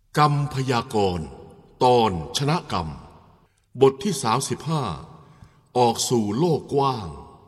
กรรมพยากรณ์ตอนชนะกรรมบทที่35ออกสู่โลกกว้าง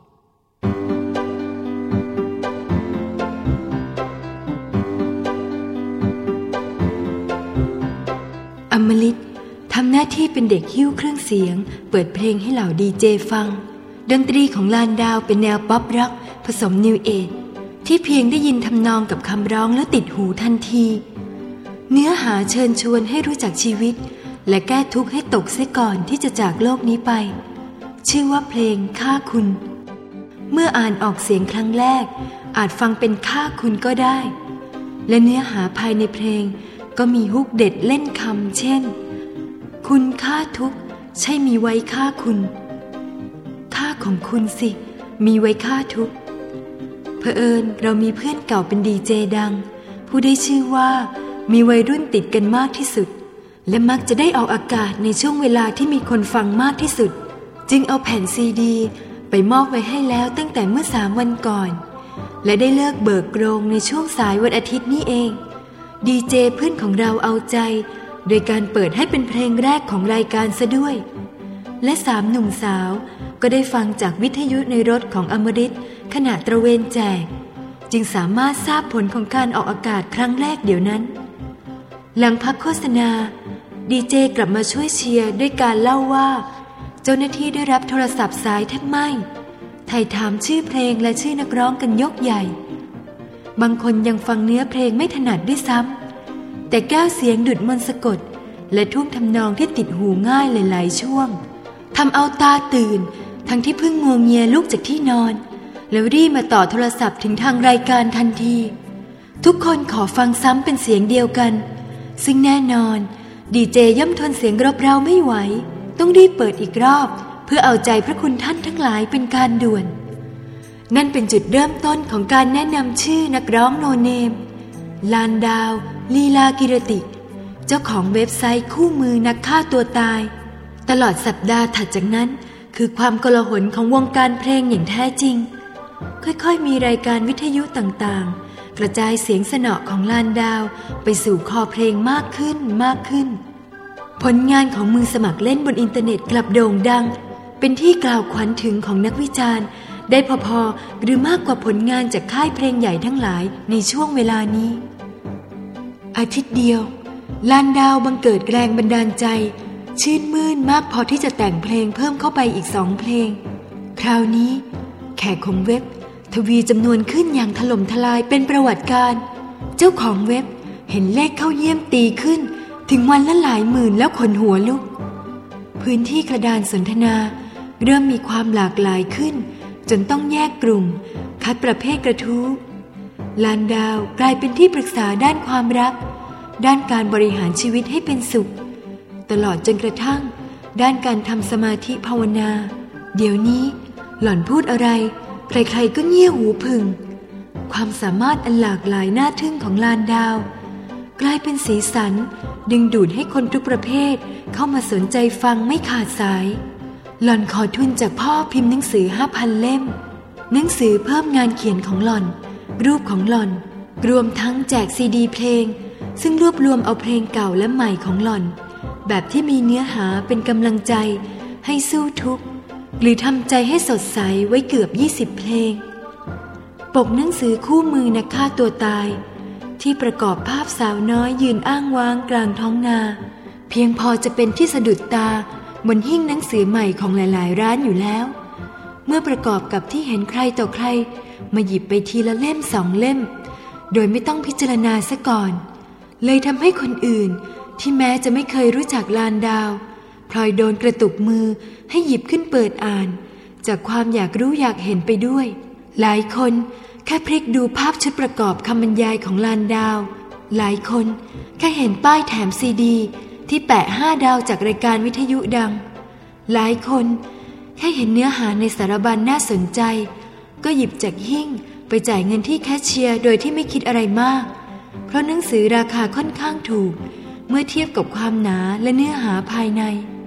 อมฤตทำหน้าที่เป็นเด็กหิ้วเครื่องเสียงเปิดเพลงให้เหล่าดีเจฟังดนตรีของลานดาวเป็นแนวป๊อปร็อกผสมนิวเอจที่เพียงได้ยินทำนองกับคำร้องแล้วติดหูทันทีเนื้อหาเชิญชวนให้รู้จักชีวิตและแก้ทุกข์ให้ตกเสียก่อนที่จะจากโลกนี้ไปชื่อว่าเพลงฆ่าคุณเมื่ออ่านออกเสียงครั้งแรกอาจฟังเป็นฆ่าคุณก็ได้และเนื้อหาภายในเพลงก็มีฮุกเด็ดเล่นคำเช่นคุณฆ่าทุกข์ใช่มีไว้ฆ่าคุณฆ่าของคุณสิมีไว้ฆ่าทุกข์เผอิญเรามีเพื่อนเก่าเป็นดีเจดังผู้ได้ชื่อว่ามีวัยรุ่นติดกันมากที่สุดและมักจะได้ออกอากาศในช่วงเวลาที่มีคนฟังมากที่สุดจึงเอาแผ่นซีดีไปมอบไว้ให้แล้วตั้งแต่เมื่อ3 วันก่อนและได้เลิกเบิกโรงในช่วงสายวันอาทิตย์นี้เองดีเจเพื่อนของเราเอาใจโดยการเปิดให้เป็นเพลงแรกของรายการซะด้วยและ3 หนุ่มสาวก็ได้ฟังจากวิทยุในรถของอมฤตขณะตระเวนแจกจึงสามารถทราบผลของการออกอากาศครั้งแรกเดี๋ยวนั้นหลังพักโฆษณาดีเจกลับมาช่วยเชียร์ด้วยการเล่าว่าเจ้าหน้าที่ได้รับโทรศัพท์สายแทบไหม้ไถ่ถามชื่อเพลงและชื่อนักร้องกันยกใหญ่บางคนยังฟังเนื้อเพลงไม่ถนัดด้วยซ้ำแต่แก้วเสียงดุจมนต์สะกดและท่วงทำนองที่ติดหูง่ายหลายๆช่วงทำเอาตาตื่นทั้งที่เพิ่งงัวเงียลุกจากที่นอนแล้วรีบมาต่อโทรศัพท์ถึงทางรายการทันทีทุกคนขอฟังซ้ำเป็นเสียงเดียวกันซึ่งแน่นอนดีเจย่อมทนเสียงรบเร้าไม่ไหวต้องรีบเปิดอีกรอบเพื่อเอาใจพระคุณท่านทั้งหลายเป็นการด่วนนั่นเป็นจุดเริ่มต้นของการแนะนำชื่อนักร้องโนเนมลานดาวลีลากิรติเจ้าของเว็บไซต์คู่มือนักฆ่าตัวตายตลอดสัปดาห์ถัดจากนั้นคือความโกลาหลของวงการเพลงอย่างแท้จริงค่อยๆมีรายการวิทยุต่างๆกระจายเสียงสนอของลานดาวไปสู่คอเพลงมากขึ้นผลงานของมือสมัครเล่นบนอินเทอร์เน็ตกลับโด่งดังเป็นที่กล่าวขวัญถึงของนักวิจารณ์ได้พอๆหรือมากกว่าผลงานจากค่ายเพลงใหญ่ทั้งหลายในช่วงเวลานี้อาทิตย์เดียวลานดาวบังเกิดแรงบันดาลใจชื่นมื่นมากพอที่จะแต่งเพลงเพิ่มเข้าไปอีก2 เพลงคราวนี้แขกของเว็บทวีจำนวนขึ้นอย่างถล่มทลายเป็นประวัติการเจ้าของเว็บเห็นเลขเข้าเยี่ยมตีขึ้นถึงวันละหลายหมื่นแล้วขนหัวลุกพื้นที่กระดานสนทนาเริ่มมีความหลากหลายขึ้นจนต้องแยกกลุ่มคัดประเภทกระทู้ลานดาวกลายเป็นที่ปรึกษาด้านความรักด้านการบริหารชีวิตให้เป็นสุขตลอดจนกระทั่งด้านการทำสมาธิภาวนาเดี๋ยวนี้หล่อนพูดอะไรใครๆก็เงี่ยหูผึ่งความสามารถอันหลากหลายน่าทึ่งของลานดาวกลายเป็นสีสันดึงดูดให้คนทุกประเภทเข้ามาสนใจฟังไม่ขาดสายหล่อนขอทุนจากพ่อพิมพ์หนังสือ 5,000 เล่มหนังสือเพิ่มงานเขียนของหล่อนรูปของหล่อนรวมทั้งแจกซีดีเพลงซึ่งรวบรวมเอาเพลงเก่าและใหม่ของหล่อนแบบที่มีเนื้อหาเป็นกำลังใจให้สู้ทุกข์หรือทำใจให้สดใสไว้เกือบ20 เพลงปกหนังสือคู่มือนักฆ่าตัวตายที่ประกอบภาพสาวน้อยยืนอ้างว้างกลางท้องนาเพียงพอจะเป็นที่สะดุดตาบนหิ้งหนังสือใหม่ของหลายๆร้านอยู่แล้วเมื่อประกอบกับที่เห็นใครต่อใครมาหยิบไปทีละเล่ม2 เล่มโดยไม่ต้องพิจารณาซะก่อนเลยทำให้คนอื่นที่แม้จะไม่เคยรู้จักลานดาวพลอยโดนกระตุกมือให้หยิบขึ้นเปิดอ่านจากความอยากรู้อยากเห็นไปด้วยหลายคนแค่พลิกดูภาพชุดประกอบคำบรรยายของลานดาวหลายคนแค่เห็นป้ายแถมซีดีที่แปะ5 ดาวจากรายการวิทยุดังหลายคนแค่เห็นเนื้อหาในสารบัญน่าสนใจก็หยิบจากหิ้งไปจ่ายเงินที่แคชเชียร์โดยที่ไม่คิดอะไรมากเพราะหนังสือราคาค่อนข้างถูกเมื่อเทียบกับความหนาและเนื้อหาภายใน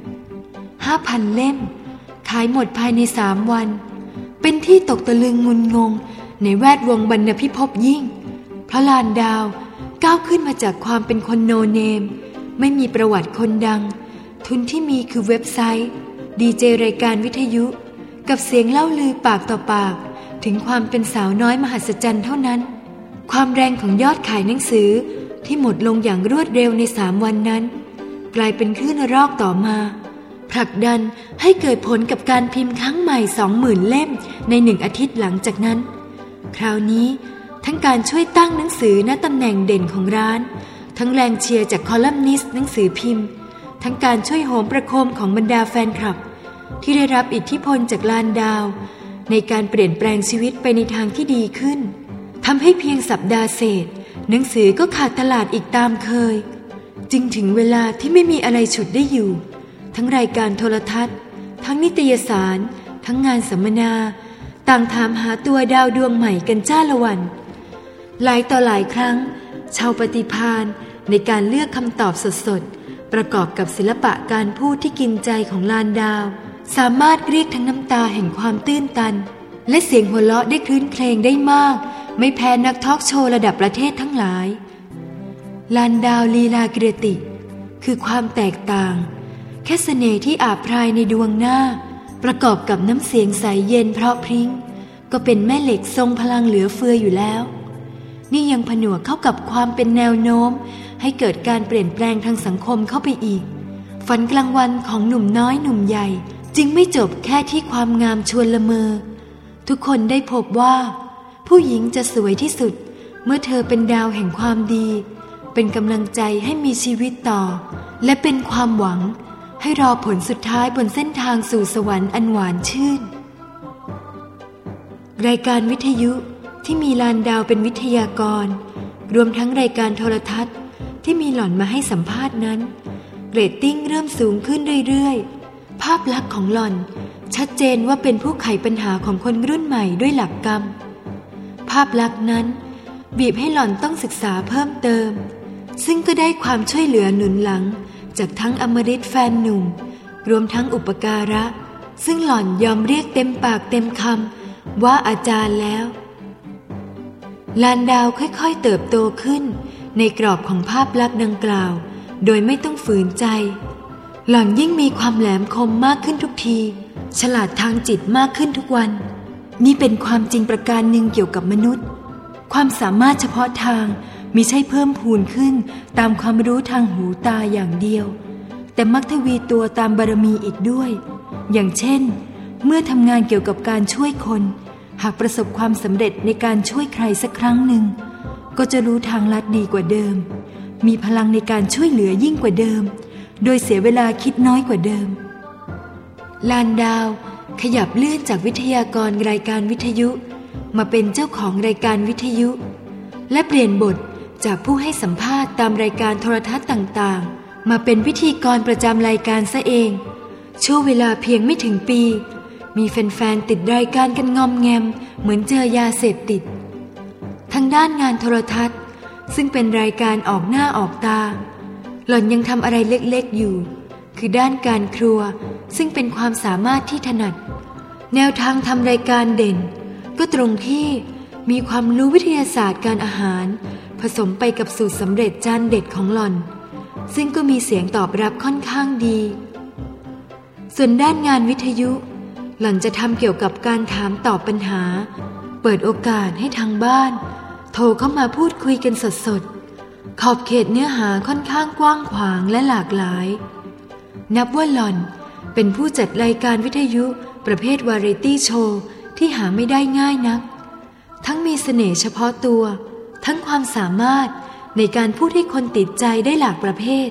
5,000 เล่มขายหมดภายใน3 วันเป็นที่ตกตะลึงงุนงงในแวดวงบรรณพิภพยิ่งเพราะลานดาวก้าวขึ้นมาจากความเป็นคนโนเนมไม่มีประวัติคนดังทุนที่มีคือเว็บไซต์ดีเจรายการวิทยุกับเสียงเล่าลือปากต่อปากถึงความเป็นสาวน้อยมหัศจรรย์เท่านั้นความแรงของยอดขายหนังสือที่หมดลงอย่างรวดเร็วใน3 วันนั้นกลายเป็นคลื่นระลอกต่อมาผลักดันให้เกิดผลกับการพิมพ์ครั้งใหม่ 20,000 เล่มใน1 อาทิตย์หลังจากนั้นคราวนี้ทั้งการช่วยตั้งหนังสือณตำแหน่งเด่นของร้านทั้งแรงเชียร์จากคอลัมนิสต์หนังสือพิมพ์ทั้งการช่วยโหมประโคมของบรรดาแฟนคลับที่ได้รับอิทธิพลจากลานดาวในการเปลี่ยนแปลงชีวิตไปในทางที่ดีขึ้นทำให้เพียงสัปดาห์เศษหนังสือก็ขาดตลาดอีกตามเคยจึงถึงเวลาที่ไม่มีอะไรฉุดได้อยู่ทั้งรายการโทรทัศน์ทั้งนิตยสารทั้งงานสัมมนาต่างถามหาตัวดาวดวงใหม่กันจ้าละวันหลายต่อหลายครั้งชาวปฏิภาณในการเลือกคำตอบสดๆประกอบกับศิลปะการพูดที่กินใจของลานดาวสามารถเรียกทั้งน้ำตาแห่งความตื้นตันและเสียงหัวเราะได้คลื้นเครงได้มากไม่แพ้นักทอล์กโชว์ระดับประเทศทั้งหลายลานดาวลีลากิรติคือความแตกต่างแค่เสน่ห์ที่อาบพรายในดวงหน้าประกอบกับน้ำเสียงใสเย็นเพราะพริ้งก็เป็นแม่เหล็กทรงพลังเหลือเฟืออยู่แล้วนี่ยังผนวกเข้ากับความเป็นแนวโน้มให้เกิดการเปลี่ยนแปลงทางสังคมเข้าไปอีกฝันกลางวันของหนุ่มน้อยหนุ่มใหญ่จึงไม่จบแค่ที่ความงามชวนละเมอทุกคนได้พบว่าผู้หญิงจะสวยที่สุดเมื่อเธอเป็นดาวแห่งความดีเป็นกำลังใจให้มีชีวิตต่อและเป็นความหวังให้รอผลสุดท้ายบนเส้นทางสู่สวรรค์อันหวานชื่นรายการวิทยุที่มีลานดาวเป็นวิทยากรรวมทั้งรายการโทรทัศน์ที่มีหล่อนมาให้สัมภาษณ์นั้นเรตติ้งเริ่มสูงขึ้นเรื่อยๆภาพลักษณ์ของหล่อนชัดเจนว่าเป็นผู้ไขปัญหาของคนรุ่นใหม่ด้วยหลักกรรมภาพลักษณ์นั้นบีบให้หล่อนต้องศึกษาเพิ่มเติมซึ่งก็ได้ความช่วยเหลือหนุนหลังจากทั้งอมฤตแฟนหนุ่มรวมทั้งอุปการะซึ่งหล่อนยอมเรียกเต็มปากเต็มคำว่าอาจารย์แล้วลานดาวค่อยๆเติบโตขึ้นในกรอบของภาพลักษณ์ดังกล่าวโดยไม่ต้องฝืนใจหล่อนยิ่งมีความแหลมคมมากขึ้นทุกทีฉลาดทางจิตมากขึ้นทุกวันนี่เป็นความจริงประการหนึ่งเกี่ยวกับมนุษย์ความสามารถเฉพาะทางมิใช่เพิ่มพูนขึ้นตามความรู้ทางหูตาอย่างเดียวแต่มักทวีตัวตามบารมีอีกด้วยอย่างเช่นเมื่อทำงานเกี่ยวกับการช่วยคนหากประสบความสำเร็จในการช่วยใครสักครั้งหนึ่งก็จะรู้ทางลัดดีกว่าเดิมมีพลังในการช่วยเหลือยิ่งกว่าเดิมโดยเสียเวลาคิดน้อยกว่าเดิมลานดาวขยับเลื่อนจากวิทยากรรายการวิทยุมาเป็นเจ้าของรายการวิทยุและเปลี่ยนบทจากผู้ให้สัมภาษณ์ตามรายการโทรทัศน์ต่างๆมาเป็นพิธีกรประจำรายการซะเองช่วงเวลาเพียงไม่ถึงปีมีแฟนๆติดรายการกันงอมแงมเหมือนเจอยาเสพติดทางด้านงานโทรทัศน์ซึ่งเป็นรายการออกหน้าออกตาหล่อนยังทำอะไรเล็กๆอยู่คือด้านการครัวซึ่งเป็นความสามารถที่ถนัดแนวทางทำรายการเด่นก็ตรงที่มีความรู้วิทยาศาสตร์การอาหารผสมไปกับสูตรสำเร็จจานเด็ดของหล่อนซึ่งก็มีเสียงตอบรับค่อนข้างดีส่วนด้านงานวิทยุหล่อนจะทำเกี่ยวกับการถามตอบปัญหาเปิดโอกาสให้ทางบ้านโทรเข้ามาพูดคุยกันสดๆขอบเขตเนื้อหาค่อนข้างกว้างขวางและหลากหลายนับว่าหล่อนเป็นผู้จัดรายการวิทยุประเภทวาไรตี้โชว์ที่หาไม่ได้ง่ายนักทั้งมีเสน่ห์เฉพาะตัวทั้งความสามารถในการพูดให้คนติดใจได้หลากประเภท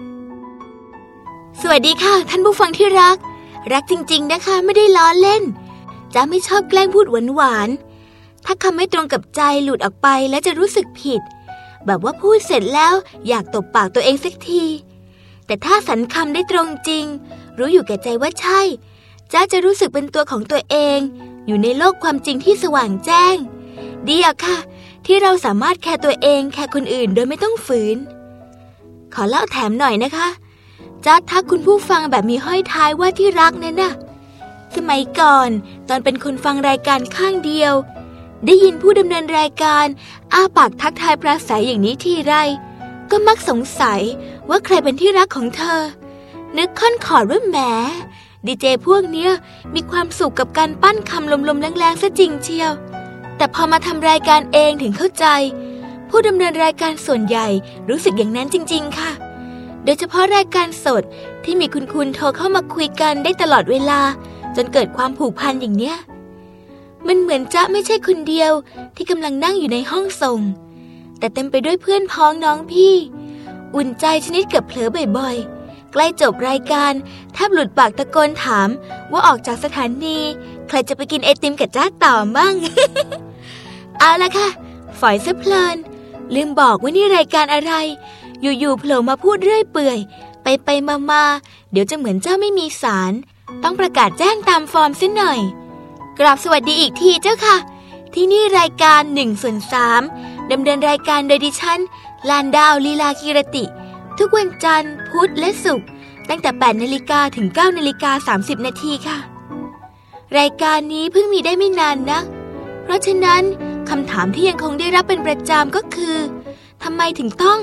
สวัสดีค่ะท่านผู้ฟังที่รักจริงๆนะคะไม่ได้ล้อเล่นจ๊ะไม่ชอบแกล้งพูดหวานๆถ้าคำไม่ตรงกับใจหลุดออกไปแล้วจะรู้สึกผิดแบบว่าพูดเสร็จแล้วอยากตบปากตัวเองสักทีแต่ถ้าสรรคำได้ตรงจริงรู้อยู่แก่ใจว่าใช่จ๊ะจะรู้สึกเป็นตัวของตัวเองอยู่ในโลกความจริงที่สว่างแจ้งดีอะค่ะที่เราสามารถแคร์ตัวเองแคร์คนอื่นโดยไม่ต้องฝืนขอเล่าแถมหน่อยนะคะจ๊ะทักคุณผู้ฟังแบบมีห้อยท้ายว่าที่รักเนี่ยนะสมัยก่อนตอนเป็นคนฟังรายการข้างเดียวได้ยินผู้ดำเนินรายการอ้าปากทักทายปราศัยอย่างนี้ทีไรก็มักสงสัยว่าใครเป็นที่รักของเธอนึกค่อนขอดว่าแหมดีเจพวกเนี้ยมีความสุขกับการปั้นคำลมๆแรงๆซะจริงเชียวแต่พอมาทำรายการเองถึงเข้าใจผู้ดำเนินรายการส่วนใหญ่รู้สึกอย่างนั้นจริงๆค่ะโดยเฉพาะรายการสดที่มีคุณโทรเข้ามาคุยกันได้ตลอดเวลาจนเกิดความผูกพันอย่างเนี้ยมันเหมือนจ๊ะไม่ใช่คนเดียวที่กำลังนั่งอยู่ในห้องส่งแต่เต็มไปด้วยเพื่อนพ้องน้องพี่อุ่นใจชนิดเกือบเผลอบ่อยๆใกล้จบรายการแทบหลุดปากตะโกนถามว่าออกจากสถานีใครจะไปกินไอติมกับจ๊ะต่อมั่ง เอาละค่ะฝอยซะเพลินลืมบอกว่านี่รายการอะไรอยู่ๆโผล่มาพูดเรื่อยเปื่อยไปมาเดี๋ยวจะเหมือนเจ้าไม่มีสารต้องประกาศแจ้งตามฟอร์มซิหน่อยกราบสวัสดีอีกทีเจ้าค่ะที่นี่รายการ1/3ดำเนินรายการโดยดิฉันลานดาวลีลากิรติทุกวันจันทร์พุธและศุกร์ตั้งแต่ 8:00 นถึง 9:30 นค่ะรายการนี้เพิ่งมีได้ไม่นานนะเพราะฉะนั้นคำถามที่ยังคงได้รับเป็นประจำก็คือทำไมถึงต้อง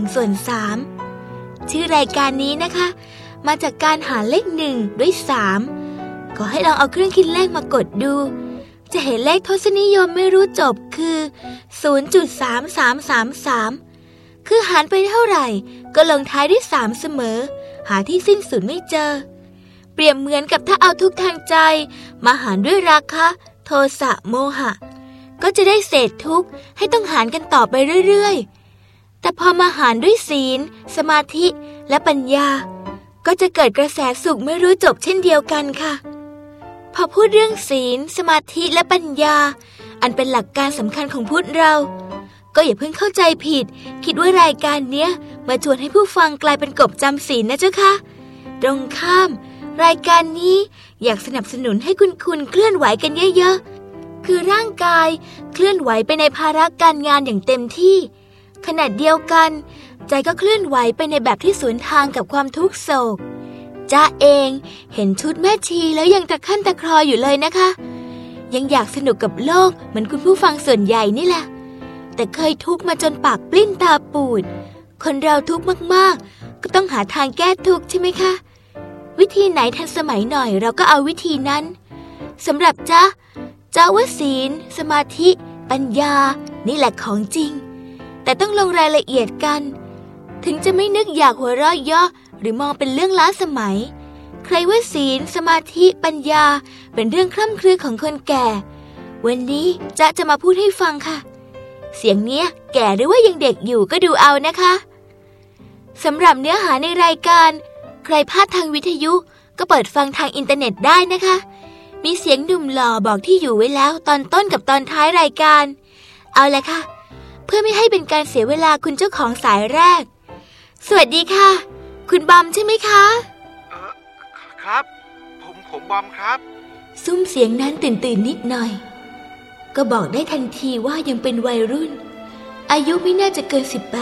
1/3ชื่อรายการนี้นะคะมาจากการหารเลข1ด้วย3ขอให้ลองเอาเครื่องคิดเลขมากดดูจะเห็นเลขทศนิยมไม่รู้จบคือ 0.3333 คือหารไปเท่าไหร่ก็ลงท้ายด้วย3เสมอหาที่สิ้นสุดไม่เจอเปรียบเหมือนกับถ้าเอาทุกข์ทางใจมาหารด้วยราคะโทสะโมหะก็จะได้เศษทุกข์ให้ต้องหารกันต่อไปเรื่อยๆแต่พอมาหารด้วยศีลสมาธิและปัญญาก็จะเกิดกระแสสุขไม่รู้จบเช่นเดียวกันค่ะพอพูดเรื่องศีลสมาธิและปัญญาอันเป็นหลักการสำคัญของพุทธเราก็อย่าเพิ่งเข้าใจผิดคิดว่ารายการเนี้ยมาชวนให้ผู้ฟังกลายเป็นกบจำศีลนะเจ้าค่ะตรงข้ามรายการนี้อยากสนับสนุนให้คุณเคลื่อนไหวกันเยอะๆคือร่างกายเคลื่อนไหวไปในภาระการงานอย่างเต็มที่ขณะเดียวกันใจก็เคลื่อนไหวไปในแบบที่สวนทางกับความทุกข์โศกจ๊ะเองเห็นชุดแม่ชีแล้วยังตะคั่นตะคลออยู่เลยนะคะยังอยากสนุกกับโลกเหมือนคุณผู้ฟังส่วนใหญ่นี่แหละแต่เคยทุกข์มาจนปากปลิ้นตาปูดคนเราทุกข์มากๆก็ต้องหาทางแก้ทุกข์ใช่ไหมคะวิธีไหนทันสมัยหน่อยเราก็เอาวิธีนั้นสำหรับจ๊ะว่าศีลสมาธิปัญญานี่แหละของจริงแต่ต้องลงรายละเอียดกันถึงจะไม่นึกอยากหัวเราะเยาะหรือมองเป็นเรื่องล้าสมัยใครว่าศีลสมาธิปัญญาเป็นเรื่องคร่ำครึของคนแก่วันนี้จ๊ะจะมาพูดให้ฟังค่ะเสียงเนี้ยแก่หรือว่ายังเด็กอยู่ก็ดูเอานะคะสำหรับเนื้อหาในรายการใครพลาดทางวิทยุก็เปิดฟังทางอินเทอร์เน็ตได้นะคะมีเสียงหนุ่มหล่อบอกที่อยู่ไว้แล้วตอนต้นกับตอนท้ายรายการเอาละค่ะเพื่อไม่ให้เป็นการเสียเวลาคุณเจ้าของสายแรกสวัสดีค่ะคุณบอมใช่ไหมคะครับผมบอมครับซุ้มเสียงนั้นตื่นนิดหน่อยก็บอกได้ทันทีว่ายังเป็นวัยรุ่นอายุไม่น่าจะเกิน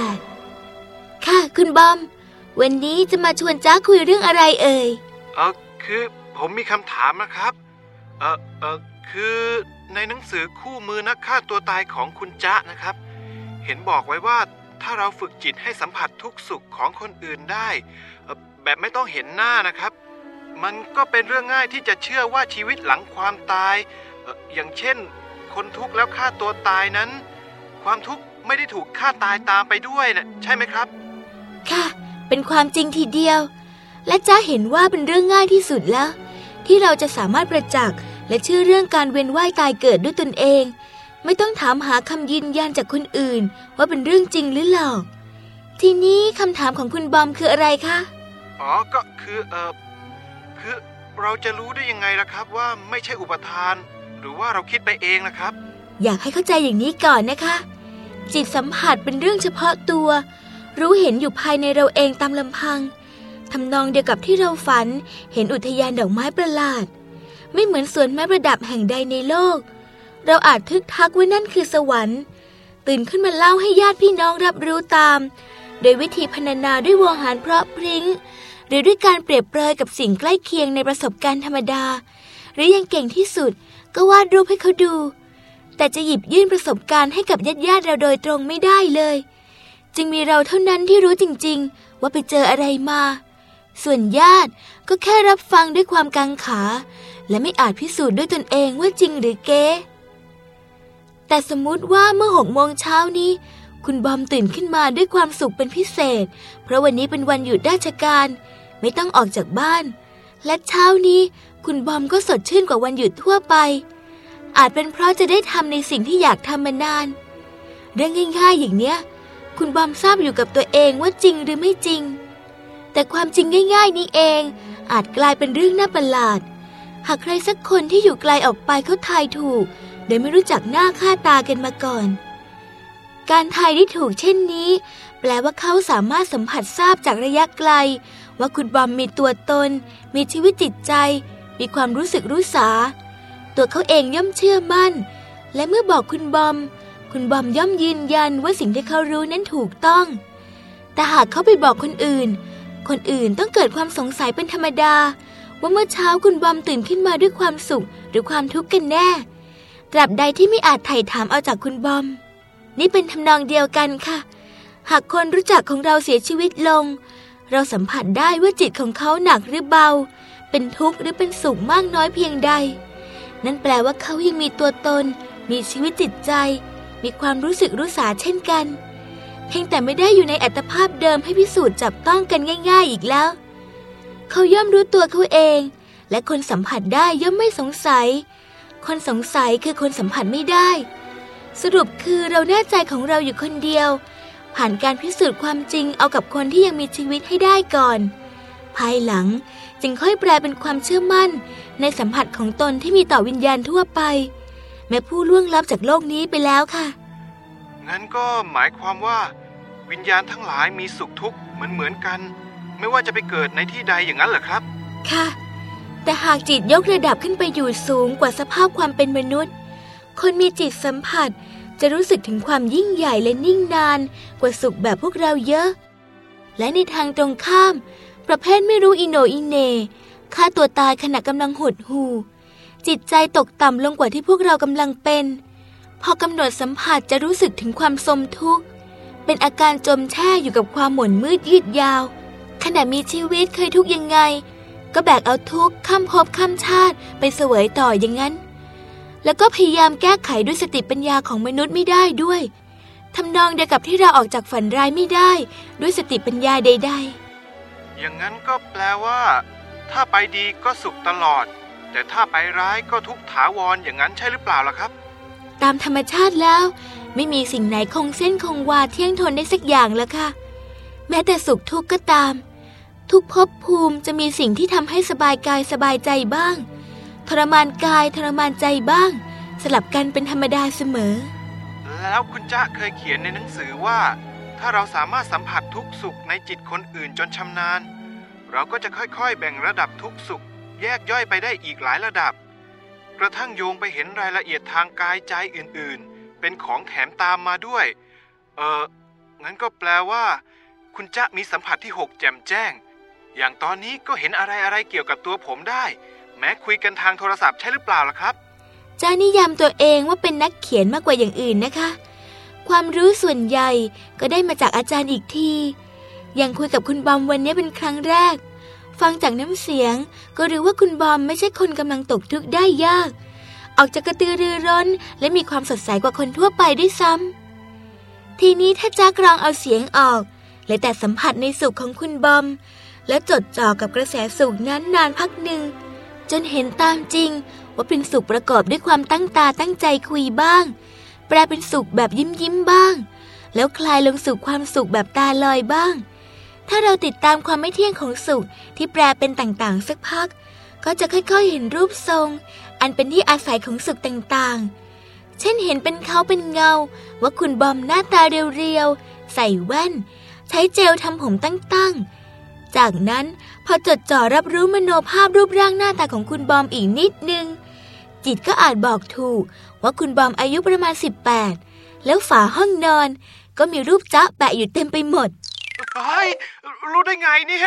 18ค่ะคุณบอมวันนี้จะมาชวนจ๊ะคุยเรื่องอะไรเอ่ยคือผมมีคำถามนะครับคือในหนังสือคู่มือนักฆ่าตัวตายของคุณจ๊ะนะครับเห็นบอกไว้ว่าถ้าเราฝึกจิตให้สัมผัสทุกสุขของคนอื่นได้แบบไม่ต้องเห็นหน้านะครับมันก็เป็นเรื่องง่ายที่จะเชื่อว่าชีวิตหลังความตายอย่างเช่นคนทุกข์แล้วฆ่าตัวตายนั้นความทุกข์ไม่ได้ถูกฆ่าตายตามไปด้วยนะใช่ไหมครับค่ะเป็นความจริงทีเดียวและจ๊ะเห็นว่าเป็นเรื่องง่ายที่สุดแล้วที่เราจะสามารถประจักษ์และเชื่อเรื่องการเวียนว่ายตายเกิดด้วยตนเองไม่ต้องถามหาคำยืนยันจากคนอื่นว่าเป็นเรื่องจริงหรือหลอกทีนี้คำถามของคุณบอมคืออะไรคะก็คือเราจะรู้ได้ยังไงล่ะครับว่าไม่ใช่อุปทานหรือว่าเราคิดไปเองนะครับอยากให้เข้าใจอย่างนี้ก่อนนะคะจิตสัมผัสเป็นเรื่องเฉพาะตัวรู้เห็นอยู่ภายในเราเองตามลำพังทำนองเดียวกับที่เราฝันเห็นอุทยานดอกไม้ประหลาดไม่เหมือนสวนไม้ประดับแห่งใดในโลกเราอาจทึกทักว่านั่นคือสวรรค์ตื่นขึ้นมาเล่าให้ญาติพี่น้องรับรู้ตามโดยวิธีพรรณนาด้วยวงหารเพราะพริ้งหรือด้วยการเปรียบเปรยกับสิ่งใกล้เคียงในประสบการณ์ธรรมดาหรือยังเก่งที่สุดก็วาดรูปให้เขาดูแต่จะหยิบยื่นประสบการณ์ให้กับญาติเราโดยตรงไม่ได้เลยจึงมีเราเท่านั้นที่รู้จริงๆว่าไปเจออะไรมาส่วนญาติก็แค่รับฟังด้วยความกังขาและไม่อาจพิสูจน์ด้วยตนเองว่าจริงหรือเก๊แต่สมมุติว่าเมื่อ6 โมงเช้านี้คุณบอมตื่นขึ้นมาด้วยความสุขเป็นพิเศษเพราะวันนี้เป็นวันหยุดราชการไม่ต้องออกจากบ้านและเช้านี้คุณบอมก็สดชื่นกว่าวันหยุดทั่วไปอาจเป็นเพราะจะได้ทำในสิ่งที่อยากทำมานานเรื่องง่ายๆอย่างเนี้ยคุณบอมทราบอยู่กับตัวเองว่าจริงหรือไม่จริงแต่ความจริงง่ายๆนี้เองอาจกลายเป็นเรื่องน่าประหลาดหากใครสักคนที่อยู่ไกลออกไปเขาทายถูกโดยไม่รู้จักหน้าค่าตากันมาก่อนการทายได้ถูกเช่นนี้แปลว่าเขาสามารถสัมผัสทราบจากระยะไกลว่าคุณบอมมีตัวตนมีชีวิตจิตใจมีความรู้สึกรู้สาตัวเขาเองย่อมเชื่อมั่นและเมื่อบอกคุณบอมย่อมยืนยันว่าสิ่งที่เขารู้นั้นถูกต้องแต่หากเขาไปบอกคนอื่นต้องเกิดความสงสัยเป็นธรรมดาว่าเมื่อเช้าคุณบอมตื่นขึ้นมาด้วยความสุขหรือความทุกข์กันแน่ตราบใดที่ไม่อาจไถ่ถามเอาจากคุณบอมนี่เป็นทำนองเดียวกันค่ะหากคนรู้จักของเราเสียชีวิตลงเราสัมผัสได้ว่าจิตของเขาหนักหรือเบาเป็นทุกข์หรือเป็นสุขมากน้อยเพียงใดนั่นแปลว่าเขายังมีตัวตนมีชีวิตจิตใจมีความรู้สึกรู้สาเช่นกันเพียงแต่ไม่ได้อยู่ในอัตภาพเดิมให้พิสูจน์จับต้องกันง่ายๆอีกแล้วเขาย่อมรู้ตัวเขาเองและคนสัมผัสได้ย่อมไม่สงสัยคนสงสัยคือคนสัมผัสไม่ได้สรุปคือเราแน่ใจของเราอยู่คนเดียวผ่านการพิสูจน์ความจริงเอากับคนที่ยังมีชีวิตให้ได้ก่อนภายหลังจึงค่อยแปลเป็นความเชื่อมั่นในสัมผัสของตนที่มีต่อวิญญาณทั่วไปแม้ผู้ล่วงลับจากโลกนี้ไปแล้วค่ะงั้นก็หมายความว่าวิญญาณทั้งหลายมีสุขทุกข์เหมือนกันไม่ว่าจะไปเกิดในที่ใดอย่างนั้นเหรอครับค่ะแต่หากจิตยกระดับขึ้นไปอยู่สูงกว่าสภาพความเป็นมนุษย์คนมีจิตสัมผัสจะรู้สึกถึงความยิ่งใหญ่และนิ่งนานกว่าสุขแบบพวกเราเยอะและในทางตรงข้ามประเภทไม่รู้อิโหนอิเหน่ฆ่าตัวตายขณะกำลังหดหู่จิตใจตกต่ำลงกว่าที่พวกเรากำลังเป็นพอกำหนดสัมผัสจะรู้สึกถึงความทรมทุกข์เป็นอาการจมแช่อยู่กับความหม่นมืดยืดยาวขณะมีชีวิตเคยทุกข์ยังไงก็แบกเอาทุกข์ข้ามภพข้ามชาติไปเสวยต่ออย่างนั้นแล้วก็พยายามแก้ไขด้วยสติปัญญาของมนุษย์ไม่ได้ด้วยทำนองเดียวกับที่เราออกจากฝันร้ายไม่ได้ด้วยสติปัญญาใดๆอย่างนั้นก็แปลว่าถ้าไปดีก็สุขตลอดแต่ถ้าไปร้ายก็ทุกข์ถาวรอย่างนั้นใช่หรือเปล่าล่ะครับตามธรรมชาติแล้วไม่มีสิ่งไหนคงเส้นคงวาเที่ยงทนได้สักอย่างแล้วค่ะแม้แต่สุขทุกข์ก็ตามทุกภพภูมิจะมีสิ่งที่ทำให้สบายกายสบายใจบ้างทรมานกายทรมานใจบ้างสลับกันเป็นธรรมดาเสมอแล้วคุณจ๊ะเคยเขียนในหนังสือว่าถ้าเราสามารถสัมผัสทุกสุขในจิตคนอื่นจนชำนาญเราก็จะค่อยๆแบ่งระดับทุกสุขแยกย่อยไปได้อีกหลายระดับกระทั่งโยงไปเห็นรายละเอียดทางกายใจอื่นๆเป็นของแถมตามมาด้วยงั้นก็แปลว่าคุณจ๊ะมีสัมผัสที่6แจ่มแจ้งอย่างตอนนี้ก็เห็นอะไรๆเกี่ยวกับตัวผมได้แม้คุยกันทางโทรศัพท์ใช่หรือเปล่าล่ะครับจ้านิยามตัวเองว่าเป็นนักเขียนมากกว่าอย่างอื่นนะคะความรู้ส่วนใหญ่ก็ได้มาจากอาจารย์อีกทีอย่างคุยกับคุณบอมวันนี้เป็นครั้งแรกฟังจากน้ำเสียงก็รู้ว่าคุณบอมไม่ใช่คนกำลังตกทุกข์ได้ยากออกจากกระตือรือร้นและมีความสดใสกว่าคนทั่วไปด้วยซ้ำทีนี้ถ้าจ้ากรองเอาเสียงออกและแต่สัมผัสในสุขของคุณบอมและจดจ่อกับกระแสสุขนั้นนานพักหนึ่งจนเห็นตามจริงว่าเป็นสุขประกอบด้วยความตั้งตาตั้งใจคุยบ้างแปลเป็นสุขแบบยิ้มบ้างแล้วคลายลงสู่ความสุขแบบตาลอยบ้างถ้าเราติดตามความไม่เที่ยงของสุขที่แปลเป็นต่างๆสักพักก็จะค่อยๆเห็นรูปทรงอันเป็นที่อาศัยของสุขต่างๆเช่นเห็นเป็นเขาเป็นเงาว่าคุณบอมหน้าตาเรียวๆใส่แว่นใช้เจลทำผมตั้งๆจากนั้นพอจดจ่อรับรู้มโนภาพรูปร่างหน้าตาของคุณบอมอีกนิดนึงจิตก็อาจบอกถูกว่าคุณบอมอายุประมาณ18แล้วฝาห้องนอนก็มีรูปจ๊ะแปะอยู่เต็มไปหมดเฮ้ยรู้ได้ไงเนี่ย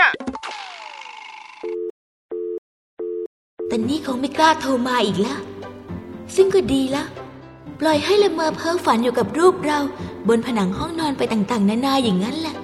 แต่นี่คงไม่กล้าโทรมาอีกแล้วซึ่งก็ดีละปล่อยให้ละเมอเพ้อฝันอยู่กับรูปเราบนผนังห้องนอนไปต่างๆนานาอย่างนั้นแหละ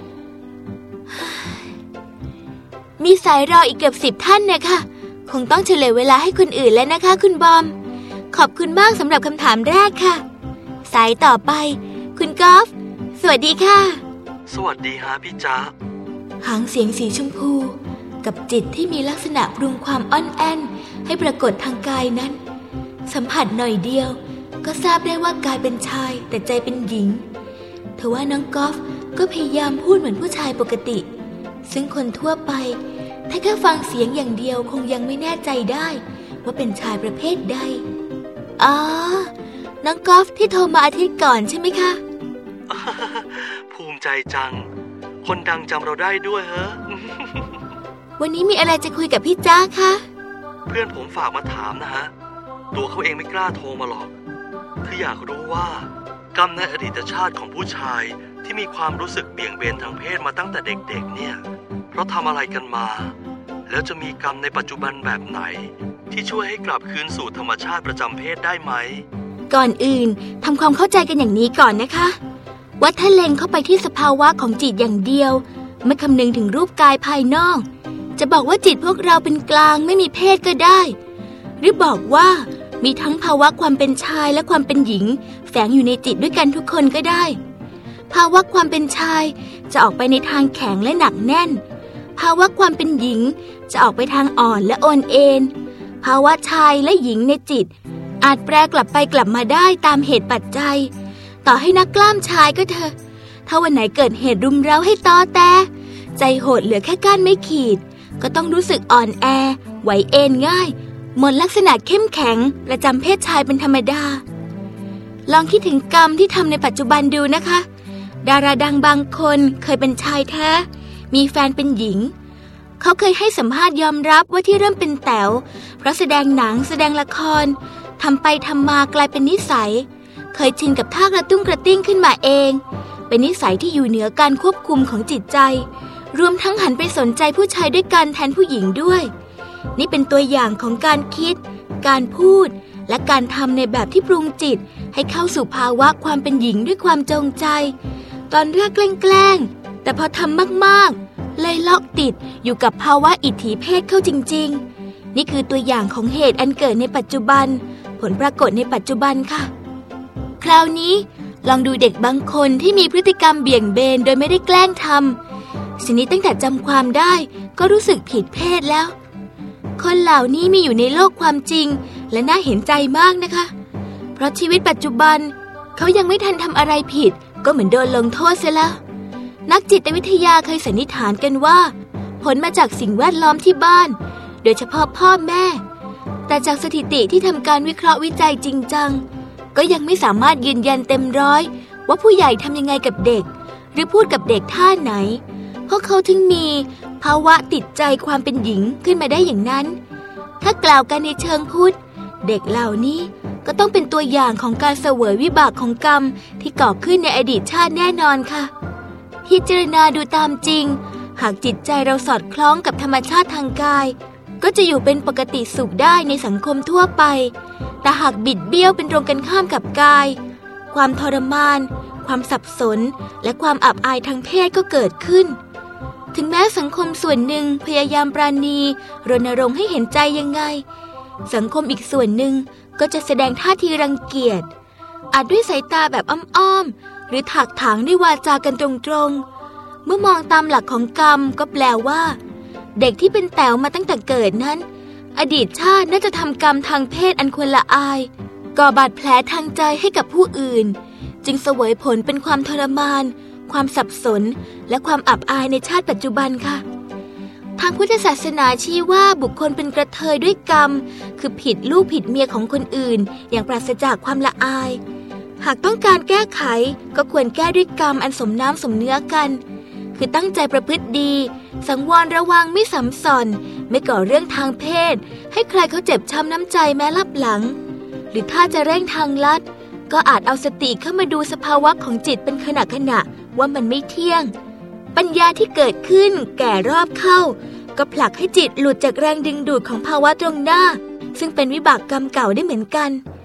มีสายรออีกเกือบ10 ท่านนะคะคงต้องเฉลยเวลาให้คนอื่นแล้วนะคะคุณบอมขอบคุณมากสำหรับคำถามแรกค่ะสายต่อไปคุณกอล์ฟสวัสดีค่ะสวัสดีฮะพี่จ๊ะหางเสียงสีชมพูกับจิตที่มีลักษณะปรุงความอ้อนแอนให้ปรากฏทางกายนั้นสัมผัสหน่อยเดียวก็ทราบได้ว่ากายเป็นชายแต่ใจเป็นหญิงทว่าน้องกอล์ฟก็พยายามพูดเหมือนผู้ชายปกติซึ่งคนทั่วไปถ้าแค่ฟังเสียงอย่างเดียวคงยังไม่แน่ใจได้ว่าเป็นชายประเภทใดอ๋อน้องกอล์ฟที่โทรมาอาทิตย์ก่อนใช่ไหมคะภูมิใจจังคนดังจำเราได้ด้วยเหรอวันนี้มีอะไรจะคุยกับพี่จ้าคะเพื่อนผมฝากมาถามนะฮะตัวเขาเองไม่กล้าโทรมาหรอกคืออยากรู้ว่ากรรมในอดีตชาติของผู้ชายที่มีความรู้สึกเบี่ยงเบนทางเพศมาตั้งแต่เด็กๆเนี่ยเพราะทำอะไรกันมาแล้วจะมีกรรมในปัจจุบันแบบไหนที่ช่วยให้กลับคืนสู่ธรรมชาติประจำเพศได้ไหมก่อนอื่นทำความเข้าใจกันอย่างนี้ก่อนนะคะว่าถ้าเล็งเข้าไปที่สภาวะของจิตอย่างเดียวไม่คำนึงถึงรูปกายภายนอกจะบอกว่าจิตพวกเราเป็นกลางไม่มีเพศก็ได้หรือบอกว่ามีทั้งภาวะความเป็นชายและความเป็นหญิงแฝงอยู่ในจิตด้วยกันทุกคนก็ได้ภาวะความเป็นชายจะออกไปในทางแข็งและหนักแน่นภาวะความเป็นหญิงจะออกไปทางอ่อนและโอนเอ็นภาวะชายและหญิงในจิตอาจแปรกลับไปกลับมาได้ตามเหตุปัจจัยต่อให้นักกล้ามชายก็เถอะถ้าวันไหนเกิดเหตุรุมเร้าให้ตอแตใจโหดเหลือแค่ก้านไม่ขีดก็ต้องรู้สึกอ่อนแอไหวเอ็นง่ายหมดลักษณะเข้มแข็งประจำเพศชายเป็นธรรมดาลองคิดถึงกรรมที่ทำในปัจจุบันดูนะคะดาราดังบางคนเคยเป็นชายแท้มีแฟนเป็นหญิงเขาเคยให้สัมภาษณ์ยอมรับว่าที่เริ่มเป็นแต๋วเพราะแสดงหนังแสดงละครทำไปทำมากลายเป็นนิสัยเคยชินกับท่ากระตุ้งกระติ้งขึ้นมาเองเป็นนิสัยที่อยู่เหนือการควบคุมของจิตใจรวมทั้งหันไปสนใจผู้ชายด้วยกันแทนผู้หญิงด้วยนี่เป็นตัวอย่างของการคิดการพูดและการทำในแบบที่ปรุงจิตให้เข้าสู่ภาวะความเป็นหญิงด้วยความจงใจตอนแรกแกล้งแต่พอทำมากๆเลยล็อกติดอยู่กับภาวะอิทธิเพศเข้าจริงๆนี่คือตัวอย่างของเหตุอันเกิดในปัจจุบันผลปรากฏในปัจจุบันค่ะคราวนี้ลองดูเด็กบางคนที่มีพฤติกรรมเบี่ยงเบนโดยไม่ได้แกล้งทำสิ่งนี้ตั้งแต่จำความได้ก็รู้สึกผิดเพศแล้วคนเหล่านี้มีอยู่ในโลกความจริงและน่าเห็นใจมากนะคะเพราะชีวิตปัจจุบันเขายังไม่ทันทำอะไรผิดก็เหมือนโดนลงโทษเสียแล้วนักจิตวิทยาเคยสันนิษฐานกันว่าผลมาจากสิ่งแวดล้อมที่บ้านโดยเฉพาะพ่อแม่แต่จากสถิติที่ทำการวิเคราะห์วิจัยจริงจังก็ยังไม่สามารถยืนยันเต็มร้อยว่าผู้ใหญ่ทำยังไงกับเด็กหรือพูดกับเด็กท่าไหนเพราะเขาถึงมีภาวะติดใจความเป็นหญิงขึ้นมาได้อย่างนั้นถ้ากล่าวกันในเชิงพุทธเด็กเหล่านี้ก็ต้องเป็นตัวอย่างของการเสวยวิบากของกรรมที่ก่อขึ้นในอดีตชาติแน่นอนค่ะพิจารณาดูตามจริงหากจิตใจเราสอดคล้องกับธรรมชาติทางกายก็จะอยู่เป็นปกติสุขได้ในสังคมทั่วไปแต่หากบิดเบี้ยวเป็นตรงกันข้ามกับกายความทรมานความสับสนและความอับอายทางเพศก็เกิดขึ้นถึงแม้สังคมส่วนหนึ่งพยายามปราณีรณรงค์ให้เห็นใจยังไงสังคมอีกส่วนหนึ่งก็จะแสดงท่าทีรังเกียจอาจด้วยสายตาแบบอ้อมๆหรือถากถางด้วยวาจากันตรงๆเมื่อมองตามหลักของกรรมก็แปลว่าเด็กที่เป็นแต๋วมาตั้งแต่เกิดนั้นอดีตชาติน่าจะทำกรรมทางเพศอันควรละอายก่อบาดแผลทางใจให้กับผู้อื่นจึงเสวยผลเป็นความทรมานความสับสนและความอับอายในชาติปัจจุบันค่ะทางพุทธศาสนาชี้ว่าบุคคลเป็นกระเทยด้วยกรรมคือผิดลูกผิดเมียของคนอื่นอย่างปราศจากความละอายหากต้องการแก้ไขก็ควรแก้ด้วยกรรมอันสมน้ำสมเนื้อกันคือตั้งใจประพฤติดีสังวรระวังไม่สัมสอนไม่ก่อเรื่องทางเพศให้ใครเขาเจ็บช้ำน้ำใจแม้ลับหลังหรือถ้าจะเร่งทางลัดก็อาจเอาสติเข้ามาดูสภาวะของจิตเป็นขณะว่ามันไม่เที่ยงปัญญาที่เกิดขึ้นแก่รอบเข้าก็ผลักให้จิตหลุดจากแรงดึงดูดของภาวะตรงหน้าซึ่งเป็นวิบากกรรมเก่าได้เหมือนกัน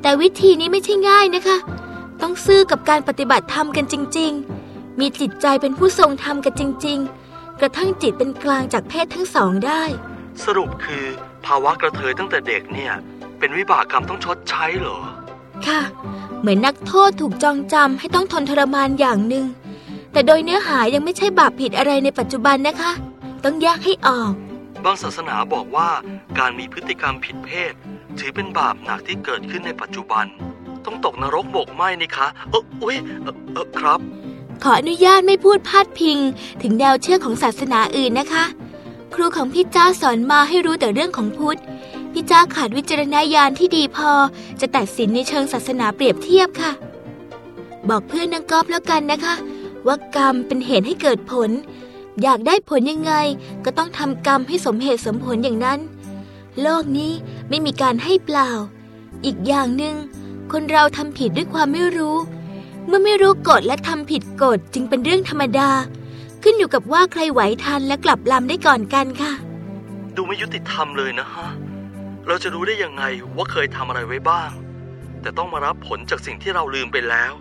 แต่วิธีนี้ไม่ใช่ง่ายนะคะต้องซื่อกับการปฏิบัติธรรมกันจริงๆมีจิตใจเป็นผู้ทรงธรรมกันจริงๆกระทั่งจิตเป็นกลางจากเพศทั้งสองได้สรุปคือภาวะกระเทยตั้งแต่เด็กเนี่ยเป็นวิบากกรรมต้องชดใช้เหรอค่ะเหมือนนักโทษถูกจองจำให้ต้องทนทรมานอย่างหนึ่งแต่โดยเนื้อหายังไม่ใช่บาปผิดอะไรในปัจจุบันนะคะต้องแยกให้ออกบางศาสนาบอกว่าการมีพฤติกรรมผิดเพศถือเป็นบาปหนักที่เกิดขึ้นในปัจจุบันต้องตกนรกบกไหม้นี่คะครับขออนุญาตไม่พูดพาดพิงถึงแนวเชื่อของศาสนาอื่นนะคะครูของพี่จ้าสอนมาให้รู้แต่เรื่องของพุทธพี่จ้าขาดวิจารณญาณที่ดีพอจะตัดสินในเชิงศาสนาเปรียบเทียบค่ะบอกเพื่อนนักกอล์ฟแล้วกันนะคะว่ากรรมเป็นเหตุให้เกิดผลอยากได้ผลยังไงก็ต้องทำกรรมให้สมเหตุสมผลอย่างนั้นโลกนี้ไม่มีการให้เปล่าอีกอย่างหนึ่งคนเราทำผิดด้วยความไม่รู้เมื่อไม่รู้กฎและทำผิดกฎจึงเป็นเรื่องธรรมดาขึ้นอยู่กับว่าใครไหวทันและกลับลำได้ก่อนกันค่ะดูไม่ยุติธรรมเลยนะฮะเราจะรู้ได้ยังไงว่าเคยทำอะไรไว้บ้างแต่ต้องมารับผลจากสิ่งที่เราลืมไปแล้ว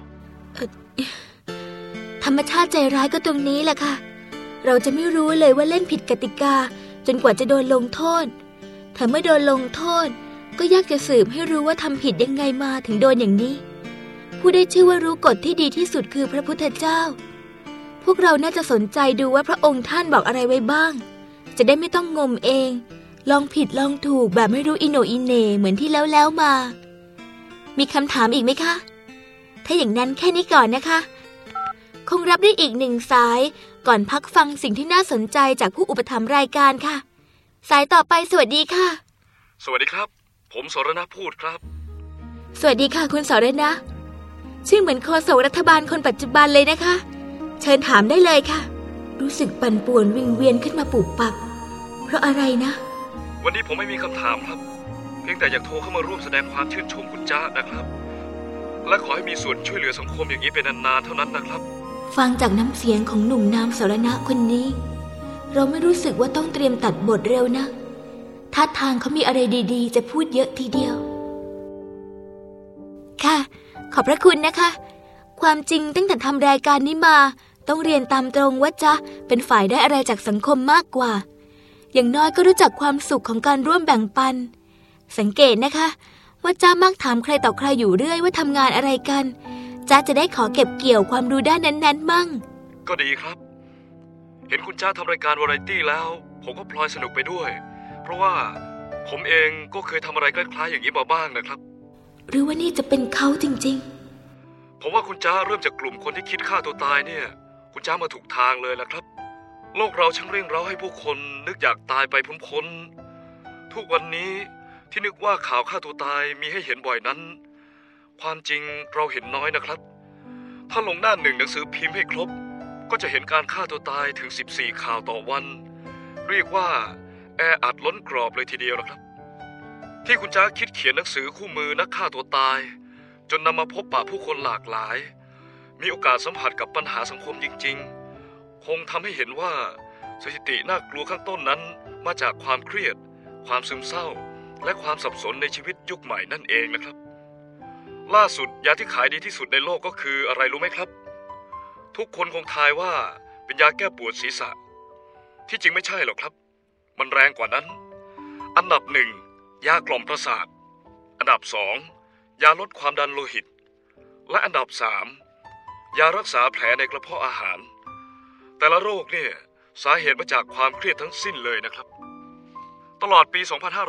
ธรรมชาติใจร้ายก็ตรงนี้แหละค่ะเราจะไม่รู้เลยว่าเล่นผิดกติกาจนกว่าจะโดนลงโทษถ้าเมื่อโดนลงโทษก็ยากจะสืบให้รู้ว่าทำผิดยังไงมาถึงโดนอย่างนี้ผู้ได้ชื่อว่ารู้กฎที่ดีที่สุดคือพระพุทธเจ้าพวกเราน่าจะสนใจดูว่าพระองค์ท่านบอกอะไรไว้บ้างจะได้ไม่ต้องงมเองลองผิดลองถูกแบบไม่รู้อิโหนอิเหน่เหมือนที่แล้วมามีคำถามอีกไหมคะถ้าอย่างนั้นแค่นี้ก่อนนะคะคงรับได้อีกหนึ่งสายก่อนพักฟังสิ่งที่น่าสนใจจากผู้อุปถัมภ์รายการค่ะสายต่อไปสวัสดีค่ะสวัสดีครับผมสรณะพูดครับสวัสดีค่ะคุณสรณะชื่อเหมือนโฆษกรัฐบาลคนปัจจุบันเลยนะคะเชิญถามได้เลยค่ะรู้สึกปั่นป่วนวิงเวียนขึ้นมาปุบปับเพราะอะไรนะวันนี้ผมไม่มีคำถามครับเพียงแต่อยากโทรเข้ามาร่วมแสดงความชื่นชมคุณจ้านะครับและขอให้มีส่วนช่วยเหลือสังคมอย่างนี้เป็นนานๆเท่านั้นนะครับฟังจากน้ำเสียงของหนุ่มนามสรณะคนนี้เราไม่รู้สึกว่าต้องเตรียมตัดบทเร็วนะท่าทางเขามีอะไรดีๆจะพูดเยอะทีเดียวค่ะขอบพระคุณนะคะความจริงตั้งแต่ทำรายการนี้มาต้องเรียนตามตรงว่าจ๊ะเป็นฝ่ายได้อะไรจากสังคมมากกว่าอย่างน้อยก็รู้จักความสุขของการร่วมแบ่งปันสังเกตนะคะว่าจ๊ะมักถามใครต่อใครอยู่เรื่อยว่าทำงานอะไรกันจ๊ะจะได้ขอเก็บเกี่ยวความรู้ด้านนั้นๆมั่งก็ดีครับเห็นคุณจ๊ะทำรายการวาไรตี้แล้วผมก็พลอยสนุกไปด้วยเพราะว่าผมเองก็เคยทำอะไรคล้ายๆอย่างนี้มาบ้างนะครับหรือว่านี่จะเป็นเขาจริงๆผมว่าคุณจ๊ะเริ่มจากกลุ่มคนที่คิดฆ่าตัวตายเนี่ยคุณจ๊ะมาถูกทางเลยล่ะครับโลกเราช่างเร่งเร้าให้ผู้คนนึกอยากตายไปพ้นๆทุกวันนี้ที่นึกว่าข่าวฆ่าตัวตายมีให้เห็นบ่อยนั้นความจริงเราเห็นน้อยนะครับถ้าลงหน้าหนึ่งหนังสือพิมพ์ให้ครบก็จะเห็นการฆ่าตัวตายถึง14ข่าวต่อวันเรียกว่าแออัดล้นกรอบเลยทีเดียวนะครับที่คุณจ๊ะคิดเขียนหนังสือคู่มือนักฆ่าตัวตายจนนำมาพบปะผู้คนหลากหลายมีโอกาสสัมผัสกับปัญหาสังคมจริงๆคงทำให้เห็นว่าสถิติน่ากลัวข้างต้นนั้นมาจากความเครียดความซึมเศร้าและความสับสนในชีวิตยุคใหม่นั่นเองนะครับล่าสุดยาที่ขายดีที่สุดในโลกก็คืออะไรรู้ไหมครับทุกคนคงทายว่าเป็นยาแก้ปวดศีรษะที่จริงไม่ใช่หรอกครับมันแรงกว่านั้นอันดับหนึ่งยากล่อมประสาทอันดับสองยาลดความดันโลหิตและอันดับสามยารักษาแผลในกระเพาะอาหารแต่ละโรคเนี่ยสาเหตุมาจากความเครียดทั้งสิ้นเลยนะครับตลอดปี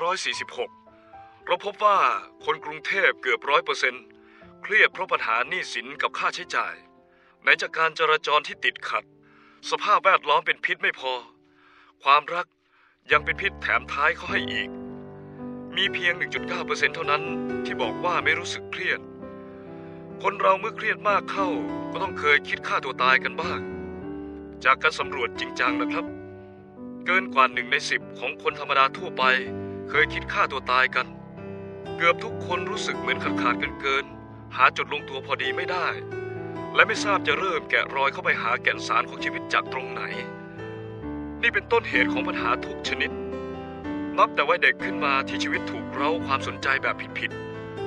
2546 เราพบว่าคนกรุงเทพเกือบ 100% เครียดเพราะปัญหาหนี้สินกับค่าใช้จ่ายไหนจากการจราจรที่ติดขัดสภาพแวดล้อมเป็นพิษไม่พอความรักยังเป็นพิษแถมท้ายเขาให้อีกมีเพียง 1.9% เท่านั้นที่บอกว่าไม่รู้สึกเครียดคนเราเมื่อเครียดมากเข้าก็ต้องเคยคิดฆ่าตัวตายกันบ้างจากการสำรวจจริงจังนะครับเกินกว่า1 ใน 10ของคนธรรมดาทั่วไปเคยคิดฆ่าตัวตายกันเกือบทุกคนรู้สึกเหมือนขาดเกินหาจุดลงตัวพอดีไม่ได้และไม่ทราบจะเริ่มแกะรอยเข้าไปหาแก่นสารของชีวิตจากตรงไหนนี่เป็นต้นเหตุของปัญหาทุกชนิดนับแต่วัยเด็กขึ้นมาที่ชีวิตถูกเร้าความสนใจแบบผิด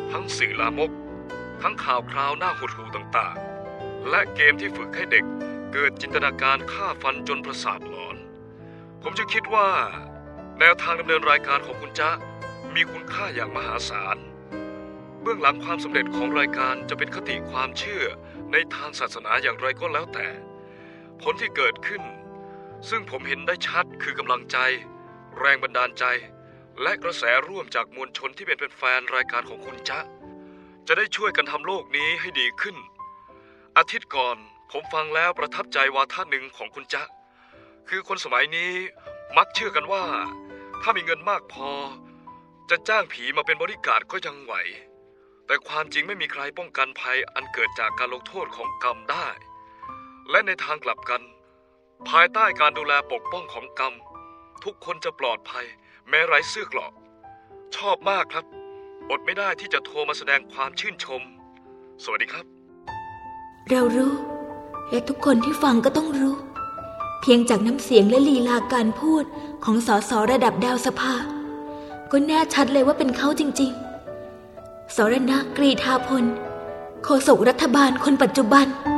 ทั้งสื่อลามกทั้งข่าวคราวหน้าหดหู่ต่างๆและเกมที่ฝึกให้เด็กเกิดจินตนาการฆ่าฟันจนประสาทหลอนผมจะคิดว่าแนวทางดำเนินรายการของคุณจ๊ะมีคุณค่าอย่างมหาศาลเบื้องหลังความสำเร็จของรายการจะเป็นคติความเชื่อในทางศาสนาอย่างไรก็แล้วแต่ผลที่เกิดขึ้นซึ่งผมเห็นได้ชัดคือกำลังใจแรงบันดาลใจและกระแสร่วมจากมวลชนที่เป็นแฟนรายการของคุณจ๊ะจะได้ช่วยกันทำโลกนี้ให้ดีขึ้นอาทิตย์ก่อนผมฟังแล้วประทับใจวาทะหนึ่งของคุณจ๊ะคือคนสมัยนี้มักเชื่อกันว่าถ้ามีเงินมากพอจะจ้างผีมาเป็นบริการก็ยังไหวแต่ความจริงไม่มีใครป้องกันภัยอันเกิดจากการลงโทษของกรรมได้และในทางกลับกันภายใต้การดูแลปกป้องของกรรมทุกคนจะปลอดภัยแม้ไร้เสื้อเกราะชอบมากครับอดไม่ได้ที่จะโทรมาแสดงความชื่นชมสวัสดีครับเรารู้และทุกคนที่ฟังก็ต้องรู้เพียงจากน้ำเสียงและลีลาการพูดของสสระดับดาวสภาก็แน่ชัดเลยว่าเป็นเขาจริงๆสรณะ กรีฑาพลโฆษกรัฐบาลคนปัจจุบัน